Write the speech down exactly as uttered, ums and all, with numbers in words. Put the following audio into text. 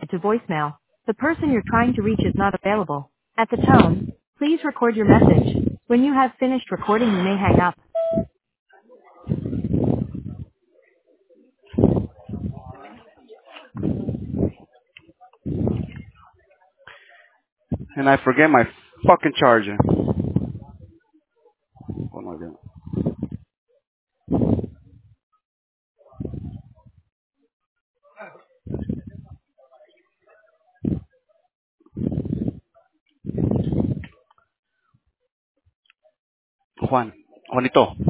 to voicemail. The person you're trying to reach is not available. At the tone, please record your message. When you have finished recording, you may hang up. And I forget my fucking charger. Oh my God. Juan. Juanito.